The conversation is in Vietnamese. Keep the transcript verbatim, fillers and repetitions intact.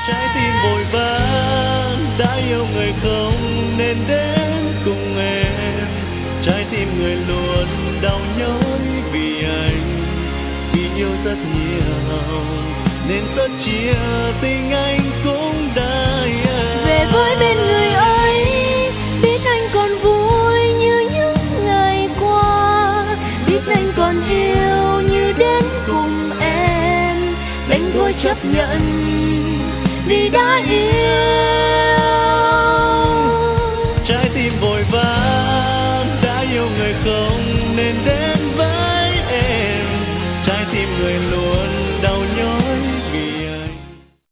Trái tim vội vã đã yêu người không nên đến cùng em. Trái tim người luôn đau nhói vì anh, vì yêu rất nhiều nên tất chia tình anh cũng đã về với bên người ấy, biết anh còn vui như những ngày qua, biết anh còn yêu như đến cùng em. Đành thôi chấp nhận vì đã yêu.